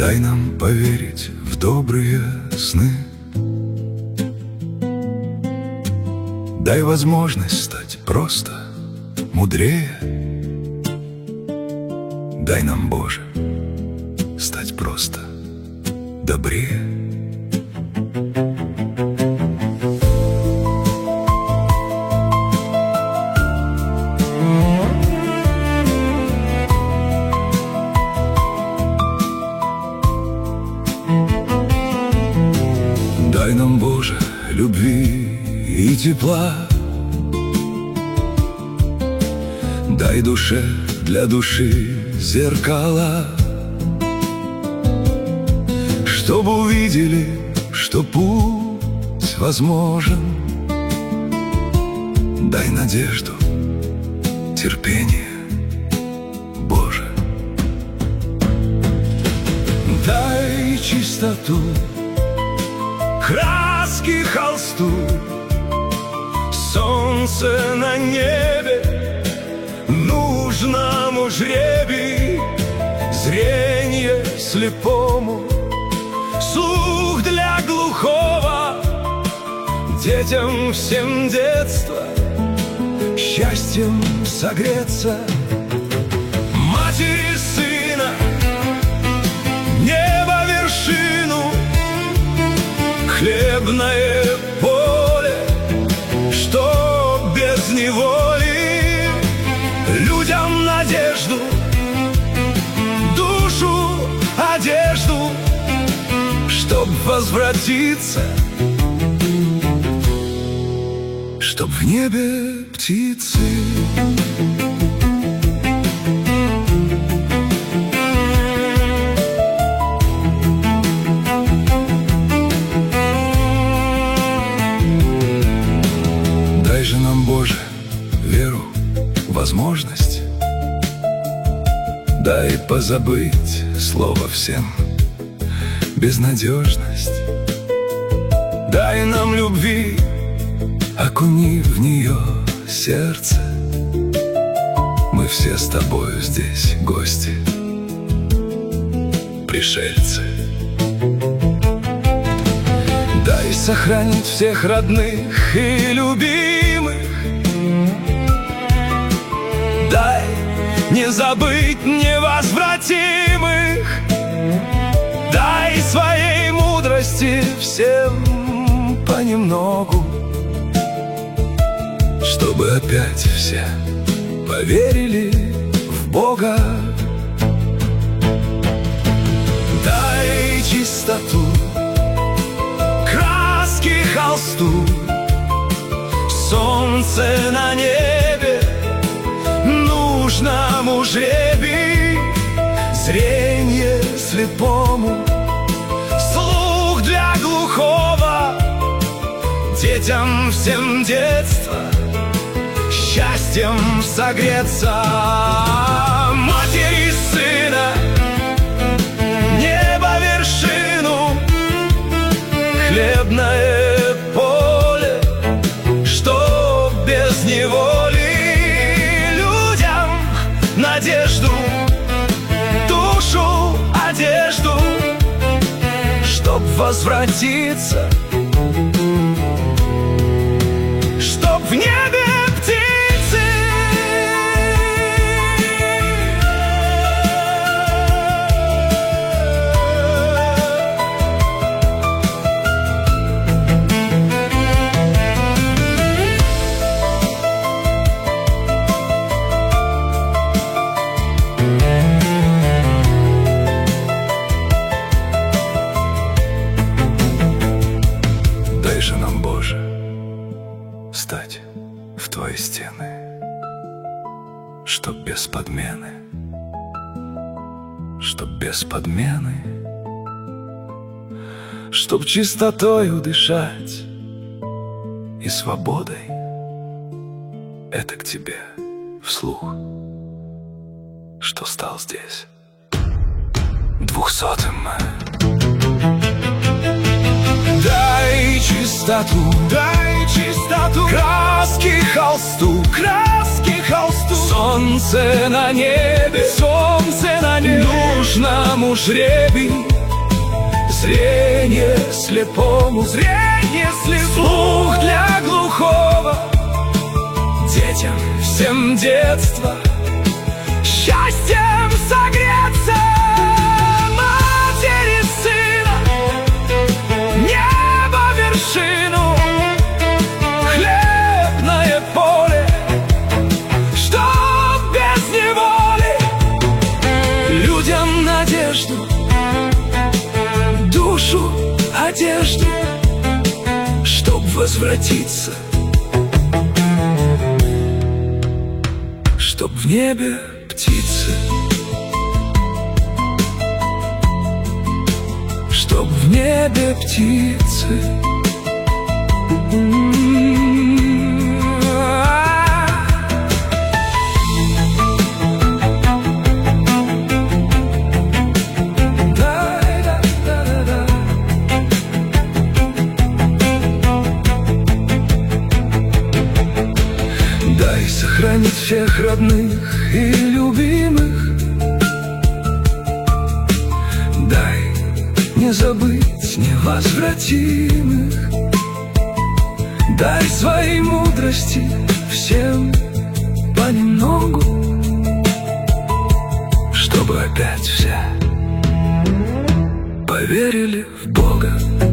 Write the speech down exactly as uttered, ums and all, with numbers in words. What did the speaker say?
Дай нам поверить в добрые сны. Дай возможность стать просто мудрее. Дай нам, Боже, стать просто добрее. Дай нам, Боже, любви и тепла. Дай душе для души зеркала, чтобы увидели, что путь возможен. Дай надежду, терпение, Боже. Дай чистоту, краски холсту, солнце на небе, нужному жребий, зрение слепому, слух для глухого, детям всем детство, счастьем согреться, матери сына, небо вершину, хлебное поле, что без неволи, людям надежду, душу, одежду, чтоб возвратиться, чтоб в небе птицы. Дай же нам, Боже, веру, возможность. Дай позабыть слово всем безнадежность. Дай нам любви, окуни в нее сердце. Мы все с тобою здесь гости, пришельцы. Дай сохранить всех родных и любимых. Дай не забыть невозвратимых. Дай своей мудрости всем понемногу, чтобы опять все поверили в Бога. Дай чистоту, краски холсту, солнце на небе, нужному жребий, зрение слепому, слух для глухого, детям всем детство, счастьем согреться, матери сына, небо вершину, хлебное поле, что без неволи, людям надежду, душу, одежду, чтоб возвратиться, чтоб в небе птицы. Дай же нам, Боже, стать в Твои стены, чтоб без подмены, чтоб без подмены, чтоб чистотою дышать и свободой. Это к Тебе вслух, что стал здесь двухсотым. Дай чистоту, дай чистоту, краски холсту, краски холсту, солнце на небе, солнце на небе, нужному жребий, зрение слепому, зрение слепому, слух для глухого, детям всем детство, счастьем согреться, матери сына, небо вершину, хлебное поле, чтоб без неволи, людям надежду, душу одежду, чтоб возвратиться, чтоб в небе птицы, чтоб в небе птицы. Дай сохранить всех родных и любимых, дай не забыть невозвратимых, дай своей мудрости всем понемногу, чтобы опять все поверили в Бога.